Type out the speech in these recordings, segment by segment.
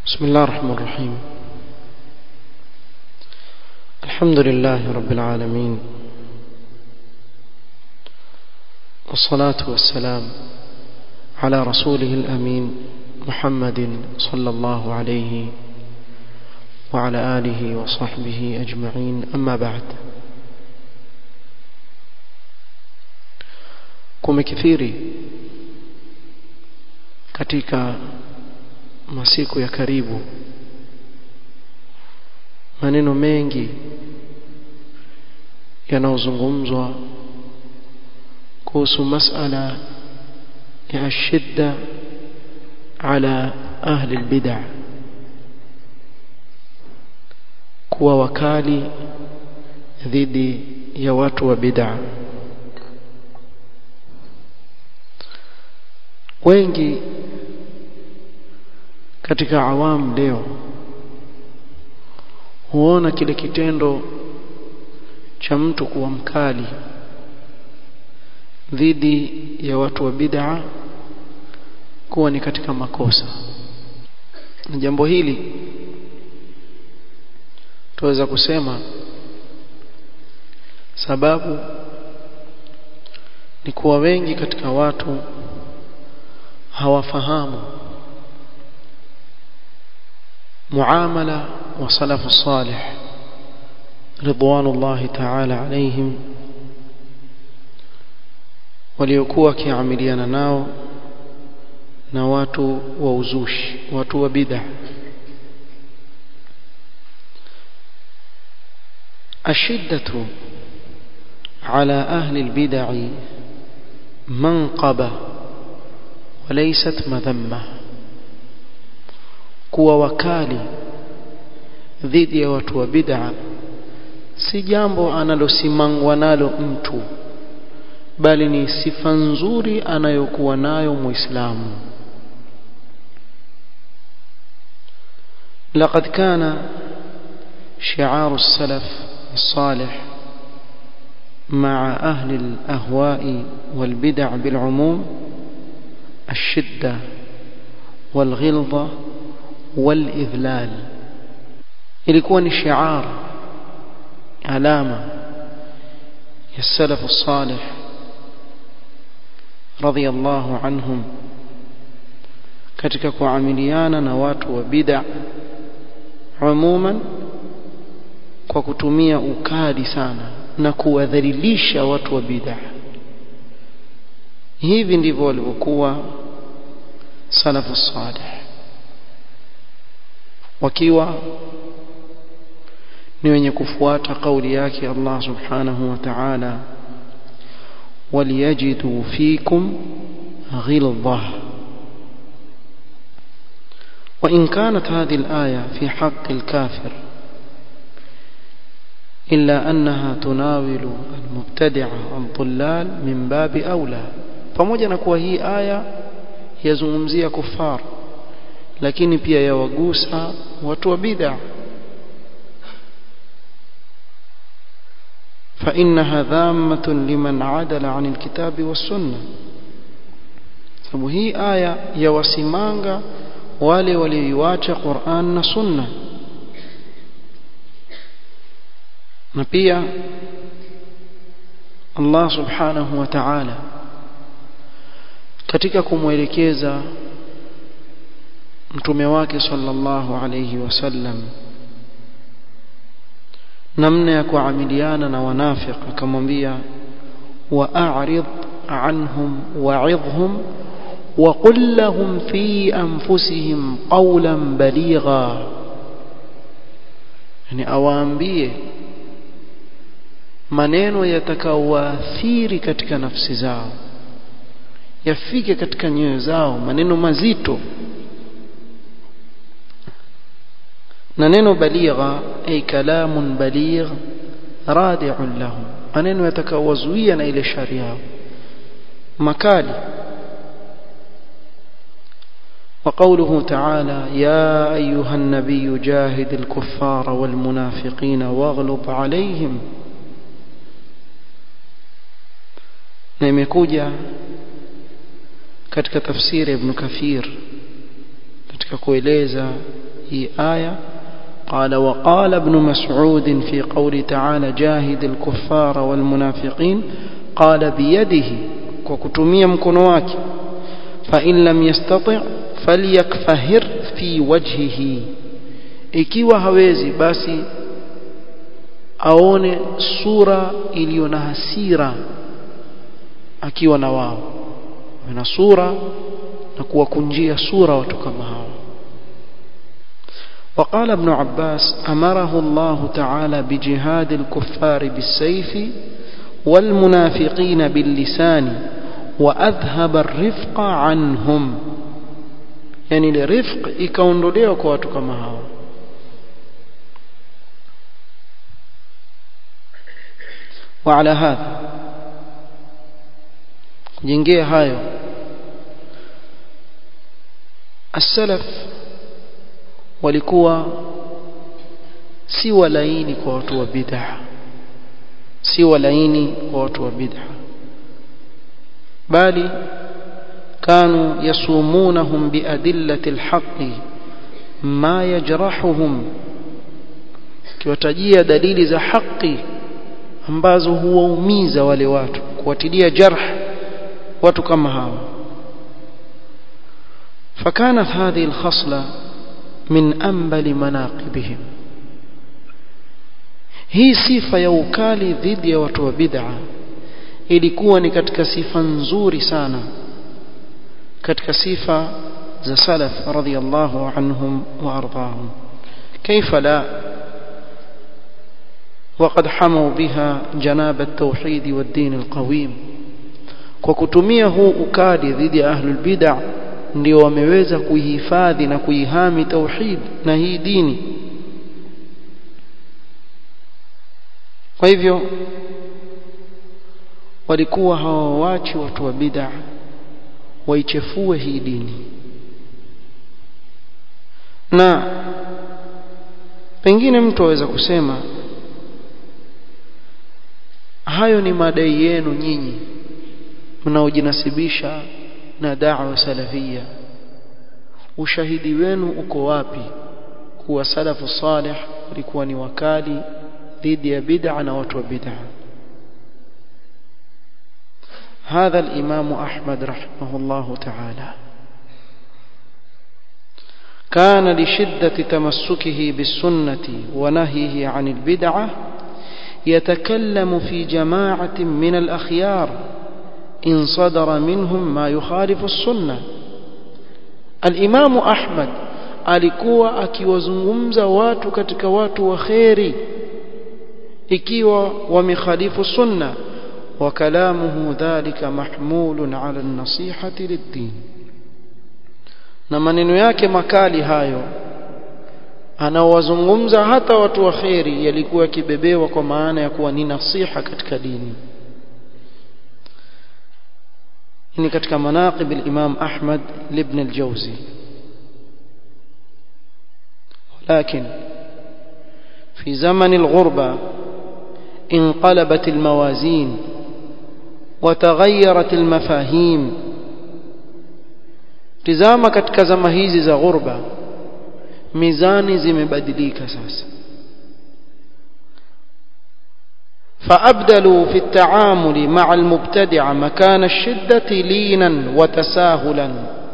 بسم الله الرحمن الرحيم. الحمد لله رب العالمين، والصلاة والسلام على رسوله الأمين محمد صلى الله عليه وعلى آله وصحبه أجمعين. أما بعد، kumekithiri katika masiku ya karibu maneno mengi yanayozungumzwa kuhusu masala ya shidda ala ahli albid'ah, kuwa wakali dhidi ya watu wa bid'ah. Wengi katika awam leo huona kile kitendo cha mtu kuwa mkali dhidi ya watu wa bid'a kuwa ni katika makosa. Na jambo hili tuweza kusema sababu ni kuwa wengi katika watu hawafahamu muamala wa salafu salih ridwanullahi ta'ala alayhim waliokuwa kiamiliana nao na watu wa uzushi, watu wa bid'ah. Ashiddatu ala ahli albid'ah manqaba walaysat madhamma, kuwa wakali dhidi ya watu wa bid'a si jambo analosimangwa nalo mtu, bali ni sifa nzuri anayokuwa nayo Muislamu. لقد كان شعار السلف الصالح مع أهل الأهواء والبدع بالعموم الشدة والغلظة والإذلال. ilikuwa ni shiar, alama ya salaf as-salih radiyallahu anhum katika kuamiliana na watu wa bid'a umuman, kwa kutumia ukali sana na kuwadhalilisha watu wa bid'a. Hivi ndivyo walivyokuwa salafu as-salih, wakiwa ni wenye kufuata kauli yake Allah subhanahu wa ta'ala, waliyajidu fikum ghilzah. وإن كانت هذه الآية في حق الكافر إلا أنها تناول المبتدعة الضلال من باب أولى. pamoja na kuwa hii aya yazungumzia kufar, lakini pia yawagusa watu wa bid'ah. فإنها ذامة لمن عدل عن الكتاب والسنة. sababu hii aya yawasimanga wale walioiacha Qur'an na Sunna. Na pia Allah subhanahu wa ta'ala katika kumwelekeza mtume wake sallallahu alayhi wasallam namna ya kuamiliana na wanafiq, akamwambia wa'rid anhum wa'idhhum wa qul lahum fi anfusihim qawlan baligha, yani awaambie maneno yatakayowaathiri katika nafsi zao, yafike katika nyoyo zao, maneno mazito. na neno baligha ay kalamun baligh radi'un lahum, maneno yatakayowazuia na ile shari yao makali. وقوله تعالى يا أيها النبي جاهد الكفار والمنافقين واغلظ عليهم. na imekuja katika tafsiri Ibn Kathir katika kueleza هي آية قال وقال ابن مسعود في قول تعالى جاهد الكفار والمنافقين قال بيده وكتمية مكنواك فإن لم يستطع فليكفهر في وجهه ikiwa hawezi basi aone sura iliyo na hasira akiwa na wao na sura na kuwakunjia sura watu kama hao. وقال ابن عباس أمره الله تعالى بجهاد الكفار بالسيف والمنافقين باللسان وأذهب الرفق عنهم يعني الرفق ikaondolewa kwa watu kama hao. وعلى هذا kujengea hayo السلف walikuwa si walaini kwa watu wa bid'ah, si walaini kwa watu wa bid'ah, bali كانوا يصومونهم بأدلة الحق ما يجرحهم kiwatajia dalili za haki ambazo huwaumiza wale watu, kuwatilia jarh watu kama hawa. فكانت هذه الخصلة من أنبل مناقبهم. hii sifa ya ukali dhidi ya watu wa bid'a ilikuwa ni katika sifa nzuri sana katika sifa za salaf radhiyallahu anhum wa ardahum. kaifa la وقد حموا بها جناب التوحيد والدين القويم. kwa kutumia huu ukali dhidi ya ahlul bid'ah ndio wameweza kuihifadhi na kuihami tauhid na hii dini. kwa hivyo walikuwa hawaachi watu wa bid'ah waichefue hii dini. Na pengine mtu aweza kusema hayo ni madai yenu nyinyi mnaojinasibisha na da'wa salafia, ushahidi wenu uko wapi kuwa salafu salih walikuwa ni wakali dhidi ya bid'a na watu wa bid'a? هذا الإمام أحمد رحمه الله تعالى كان لشدة تمسكه بالسنة ونهيه عن البدعة يتكلم في جماعة من الأخيار إن صدر منهم ما يخالف السنة. الإمام أحمد alikuwa akiwazungumza watu katika watu wa khairi ikiwa wamekhalifu sunna, wa kalamuhu dhalika mahmulun ala an-nasihati lid-din. na maneno yake makali hayo anawazungumza hata watu wa khairi yalikuwa kibebewa kwa maana ya kuwa ni nasiha katika dini. ni katika manaqib al-Imam Ahmad ibn al-Jawzi. لكن في زمن الغربة انقلبت الموازين وتغيرت المفاهيم. tizama katika zama hizi za ghurba mizani zimebadilika sasa. فأبدلوا في التعامل مع المبتدع مكان الشدة لينا وتساهلا.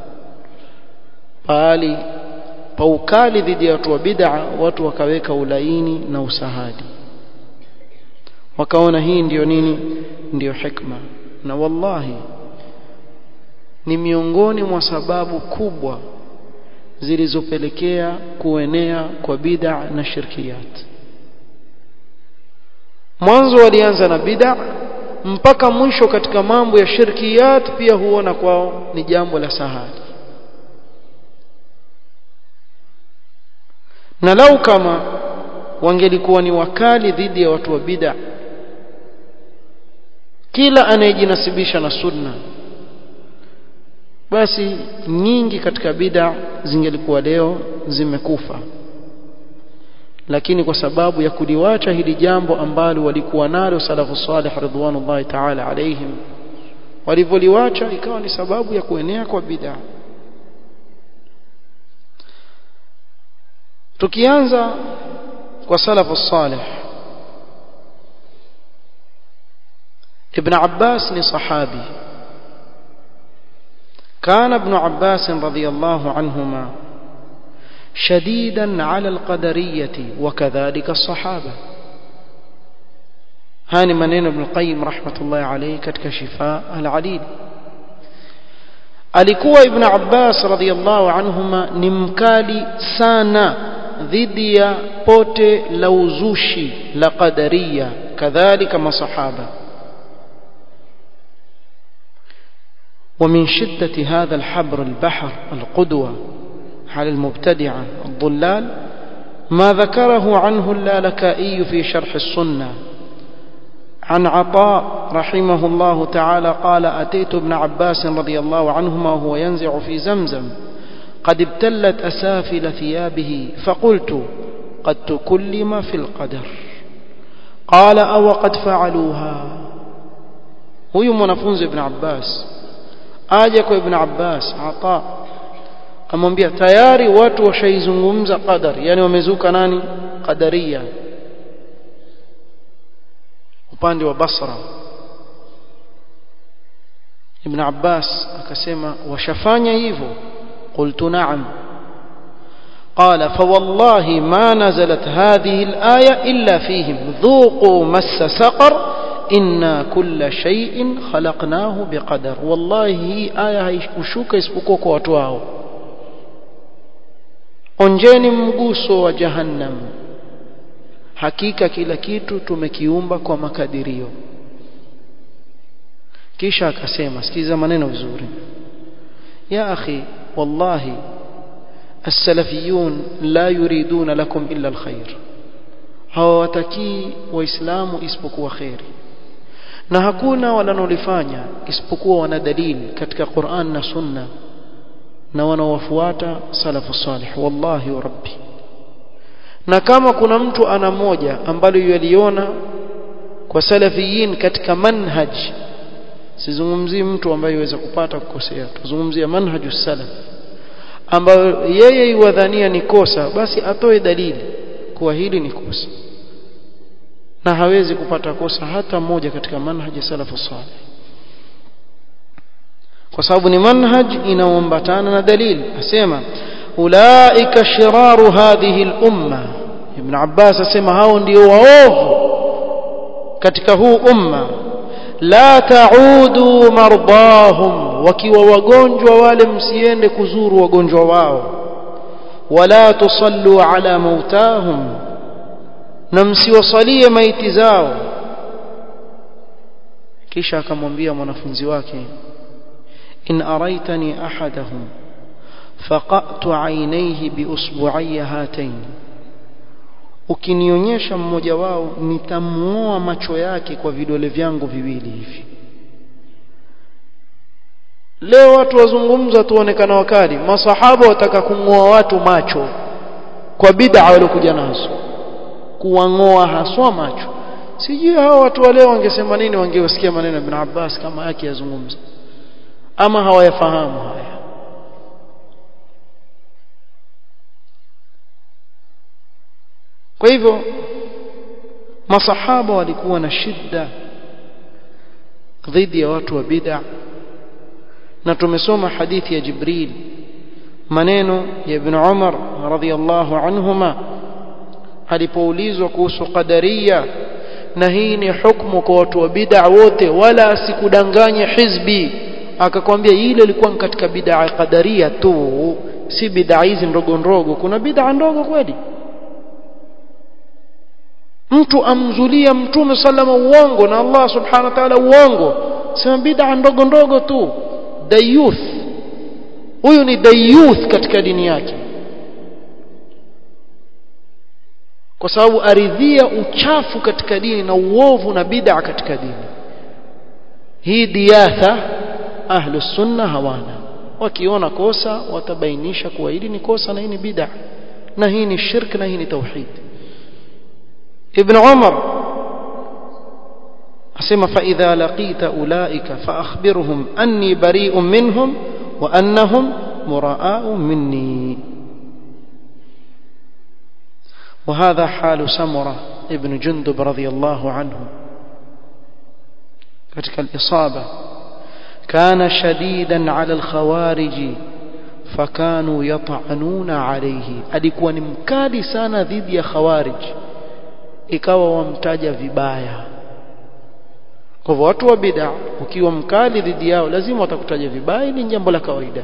bali paukali dhidi ya watu wa bid'a watu wakaweka ulaini na usahadi, wakaona hii ndio nini, ndio hikma. na wallahi ni miongoni mwa sababu kubwa zilizopelekea kuenea kwa bid'a na shirkiyat. mwanzo walianza na bid'a mpaka mwisho katika mambo ya shirkiyat pia huona kwao ni jambo la sahali. na lau kama wangelikuwa ni wakali dhidi ya watu wa bid'a, kila anayejinasibisha na sunna, basi nyingi katika bid'a zingelikuwa leo zimekufa. lakini kwa sababu ya kuliwacha hili jambo ambalo walikuwa nalo salafu salih ridwanullahi ta'ala alayhim, walivyoliwacha ikawa ni sababu ya kuenea kwa bid'a. tukianza kwa salafu salih ابن عباس ni sahabi كان ابن عباس رضي الله عنهما شديدا على القدرية وكذلك الصحابة هاني منين ابن القيم رحمة الله عليه katika شفاء العليل alikuwa ibn Abbas radhiyallahu anhuma ni mkali sana dhidi ya pote la uzushi la qadariya kadhalika masahaba ومن شدة هذا الحبر البحر القدوة على المبتدعة الضلال ما ذكره عنه اللالكائي في شرح السنة عن عطاء رحمه الله تعالى قال أتيت ابن عباس رضي الله عنهما وهو ينزع في زمزم قد ابتلت أسافل ثيابه فقلت قد تكلم في القدر قال أو قد فعلوها هو منافنز ابن عباس aje kwa ibn Abbas Ata amwambia tayari watu washaizungumza qadar yani wamezuka nani qadaria upande wa Basra ibn Abbas akasema washafanya hivyo qultu na'am قال فوالله ما نزلت هذه الآية إلا فيهم ذوقوا مس سقر إنا كل شيء خلقناه بقدر والله هي آية haishuka isipokuwa kwa watu wao onjeni mguso wa jahannam hakika kila kitu tumekiumba kwa makadirio kisha akasema sikiza maneno vizuri ya akhi wallahi السلفيون لا يريدون لكم إلا الخير hawataki waislamu isipokuwa khairi na hakuna wanalolifanya isipokuwa wana dalili katika Qur'an na Sunna na wanawafuata salafu salih wallahi wa rabbi na kama kuna mtu ana moja ambalo yaliona kwa salafiyin katika manhaj sizungumzii mtu ambaye yaweza kupata kukosea tuzungumzia manhajus salaf ambayo yeye yuwadhania ni kosa basi atoe dalili kuwa hili ni kosa na hawezi kupata kosa hata moja katika manhaji salafu salih kwa sababu ni manhaj inaoambatana na dalili asema ulaika shiraru hadhihi al-umma ibn Abbas asema hao ndio waovu katika huu umma la ta'udu mardahum wakiwa wagonjwa wale msiende kuzuru wagonjwa wao wala tusallu ala mautahum na msiwasalie maiti zao kisha akamwambia mwanafunzi wake in araitani ahadahum faqatu aynayhi bi usbu'ayya hatayn ukinionyesha mmoja wao nitamuoa macho yake kwa vidole vyangu viwili hivi leo watu wazungumza tuonekana wakali masahaba wataka kungoa watu macho kwa bid'a waliokuja nazo kuwangoa haswa macho sijui hao watu wale wangesema nini wangesikia maneno ya Ibn Abbas kama yake yazungumza ama hawayafahamu haya kwa hivyo masahaba walikuwa na shida dhidi ya watu wa bid'a na tumesoma hadithi ya Jibril maneno ya Ibn Umar radhiyallahu anhuma alipoulizwa kuhusu qadariya na hii ni hukumu kwa watu wa bid'a wote wala asikudanganye hizbi akakwambia ile ilikuwa katika bid'a qadariya tu si bid'a hizi ndogo ndogo kuna bid'a ndogo kweli mtu amzulia mtume sallama uongo na Allah subhanahu wa ta'ala uongo sema bid'a ndogo ndogo tu dayuth huyu ni dayuth katika dini yake kwa sababu aridhia uchafu katika dini na uovu na bid'a katika dini hii diyatha ahlus sunna hawana wakiona kosa watabainisha kuwa hili ni kosa na hii ni bid'a na hii ni shirk na hii ni tauhid ibn Umar asema fa idha laqita ulaika fa akhbirhum anni bari'un minhum wa annahum mura'a'un minni وهذا حال سمرة ابن جندب رضي الله عنه katika al-Isaba كان شديدا على الخوارج فكانوا يطعنون عليه alikuwa ni mkali sana dhidi ya khawarij ikawa wamtaja vibaya. Kwa hivyo watu wa bid'a ukiwa mkali dhidi yao lazima watakutaja vibaya, ni jambo la kawaida.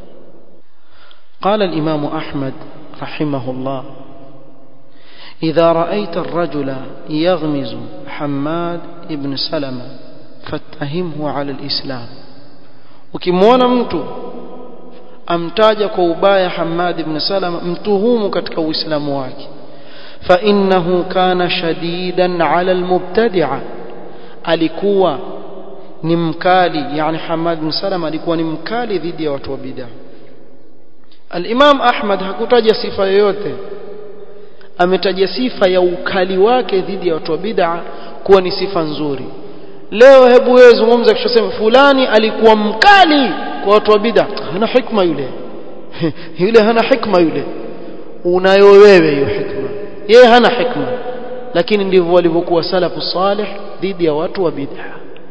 قال الإمام أحمد رحمه الله إذا رأيت الرجل يغمز حماد ابن سلمة فاتهمه على الإسلام. ukimwona mtu amtaja kwa ubaya Hammad ibn Salama, mtuhumu katika uislamu wake. fa innahu kana shadidan ala almubtadi'a, alikuwa ni mkali, yani Hammad ibn Salama alikuwa ni mkali dhidi ya watu wa bid'a. Al-Imam Ahmad hakutaja sifa yoyote, ametaja sifa ya ukali wake dhidi ya watu wa bid'a kuwa ni sifa nzuri. Leo hebu wewe zungumza kisha sema fulani alikuwa mkali kwa watu wa bid'a, hana hikma yule yule hana hikma yule. Unayo wewe hiyo hikma, yeye hana hikma. Lakini ndivyo walivyokuwa salafu salih dhidi ya watu wa bid'a.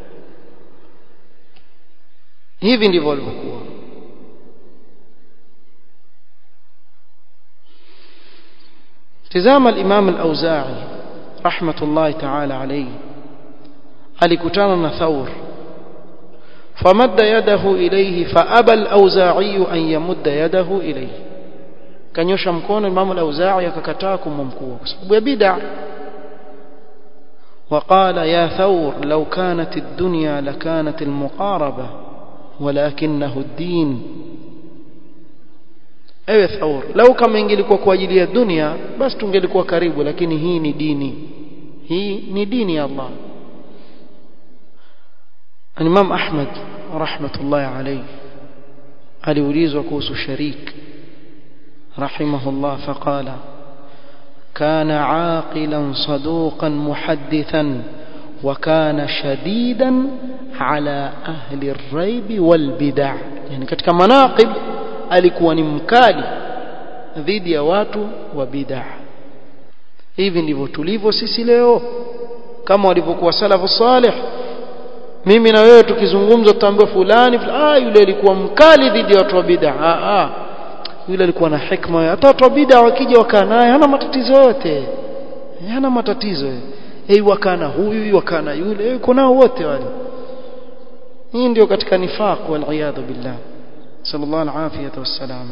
Hivi ndivyo walivyokuwa. tazama al-Imam al-Auza'i rahmatullahi ta'ala alayhi alikutana na Thawr, famadda yadahu ilayhi faaba al-Auza'i an yamudda yadahu ilayhi, kanyosha mkono Imam al-Auza'i akakataa kummkua kwa sababu ya bid'a. وقال يا ثور لو كانت الدنيا لكانت المقاربة ولكنه الدين. ewe Thawr, lau kama ingelikuwa kwa ajili ya dunia basi tungelikuwa karibu, lakini hii ni dini, hii ni dini ya Allah. Imam Ahmad rahmatullahi alayhi aliulizwa kuhusu Sharik rahimahullah, faqala kana aqilan saduqan muhaddithan wa kana shadidan ala ahli ar-rayb wal bid'ah. Yani katika manaqib alikuwa ni mkali dhidi ya watu wa bid'ah. Hivi ndivyo tulivyo sisi leo, kama walivyokuwa salafu salih. Mimi na wewe tukizungumza tutaambiwa fulani yule alikuwa mkali dhidi ya watu wa bid'ah. Yule alikuwa na hikma, hata watu wa bid'ah wakija wakaa naye hana matatizo yote, hana matatizo. Wakana huyu wakana yule, yuko nao wote wale. Hii ndio katika nifaq wal iyad billah, sallallahu alayhi wa sallam.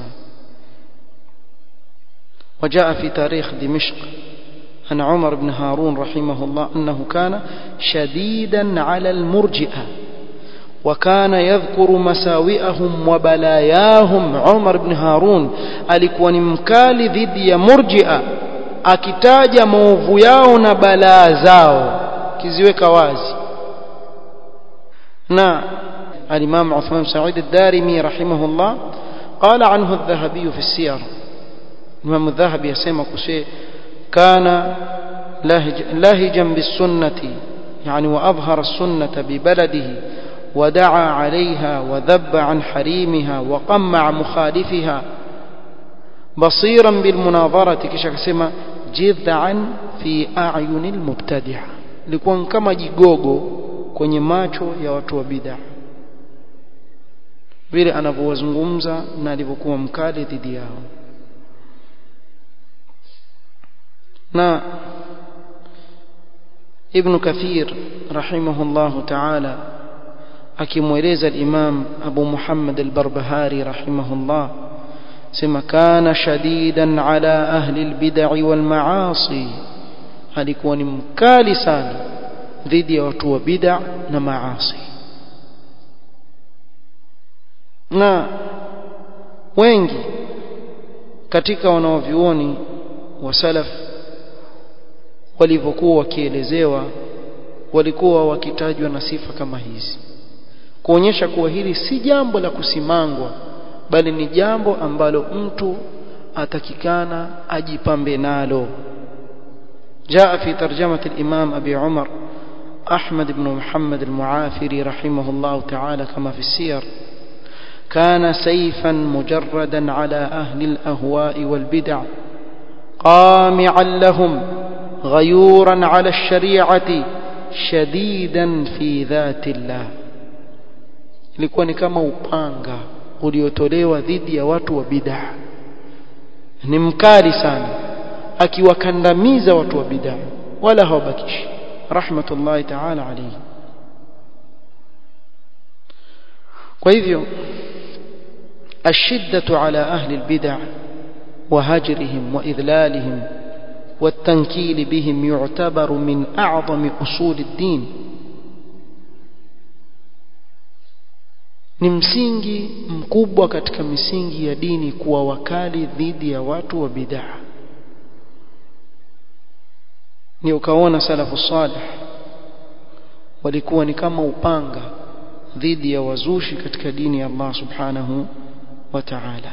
وجاء في تاريخ دمشق عن عمر بن هارون رحمه الله أنه كان شديدا على المرجئة وكان يذكر مساوئهم وبلاياهم. عمر بن هارون alikuwa ni mkali dhidi ya murji'a, akitaja maovu yao na balaa zao kiziweka wazi. na الإمام عثمان بن سعيد الدارمي رحمه الله قال عنه الذهبي في السير، الإمام الذهبي يسمى كشيء كان لهجا بالسنة، يعني وأظهر السنة ببلده ودعا عليها وذب عن حريمها وقمع مخالفها، بصيرا بالمناظرة كشك سما جذعا في أعين المبتدع، لكون كما جيغوغو kwenye macho ya watu wa bid'a, vile anavyozungumza na alivyokuwa mkali dhidi yao. na Ibn Kathir rahimahullahu ta'ala akimweleza al-Imam Abu Muhammad al-Barbahari rahimahullah, sema kana shadidan ala ahli al-bid'i wal ma'asi, alikuwa ni mkali sana dhidi ya watu wa bid'a na maasi. na wengi katika wanaovioni wa salaf walivyokuwa wakielezewa walikuwa wakitajwa na sifa kama hizi, kuonyesha kuwa hili si jambo la kusimangwa, bali ni jambo ambalo mtu atakikana ajipambe nalo. جاء في ترجمة الإمام أبي عمر أحمد بن محمد المعافري رحمه الله تعالى كما في السير: كان سيفا مجردا على أهل الأهواء والبدع، قامعا لهم غيورا على الشريعة شديدا في ذات الله. ilikuwa ni kama upanga uliotolewa dhidi ya watu wa bid'ah, ni mkali sana, akiwakandamiza watu wa bid'ah wala hawabakishi, rahmatullahi ta'ala alayhi. kwa hivyo الشدة على أهل البدع وهجرهم وإذلالهم والتنكيل بهم يعتبر من أعظم أصول الدين. ni msingi mkubwa katika misingi ya dini kuwa wakali dhidi ya watu wa bid'ah. ni ukaona salafu salih walikuwa ni kama upanga dhidi ya wazushi katika dini ya Allah subhanahu wa ta'ala.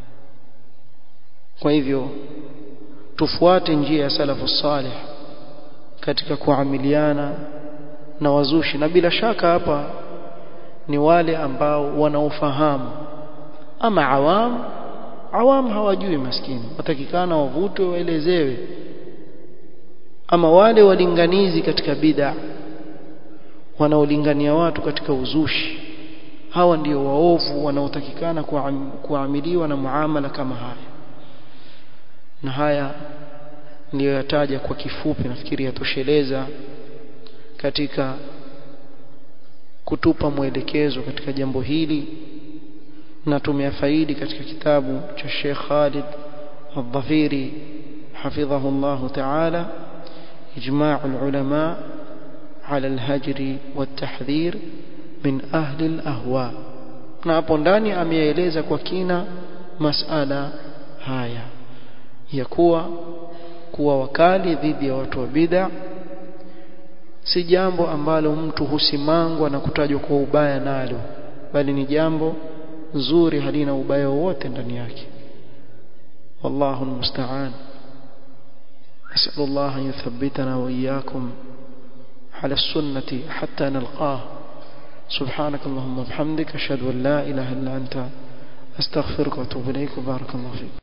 kwa hivyo tufuate njia ya salafu salih katika kuamiliana na wazushi, na bila shaka hapa ni wale ambao wanaofahamu. ama awam hawajui, maskini watakikana wavutwe waelezewe. ama wale walinganizi katika bid'a wanaolingania watu katika uzushi, hawa ndio waovu wanaotakikana kuamiliwa na muamala kama haya. na haya ndio yataja kwa kifupi, nafikiri yatosheleza katika kutupa mwelekezo katika jambo hili, na tumefaidi katika kitabu cha Sheikh Khalid Al-Dhafiri hafidhahu Allah ta'ala, ijma'ul ulama ala al-hajr wat-tahdhir min ahli al-ahwa. na hapo ndani ameeleza kwa kina masala haya ya kuwa wakali dhidi ya watu wa bid'a si jambo ambalo mtu husimangwa na kutajwa kwa ubaya nalo, bali ni jambo zuri, halina ubaya wote ndani yake. wallahu almusta'an. as'alullah an yuthabbitana wa iyyakum ala as-sunnati hatta nalqah. subhanakallahumma wa bihamdika ashhadu an la ilaha illa anta astaghfiruka wa atubu ilayk. barakallahu fik.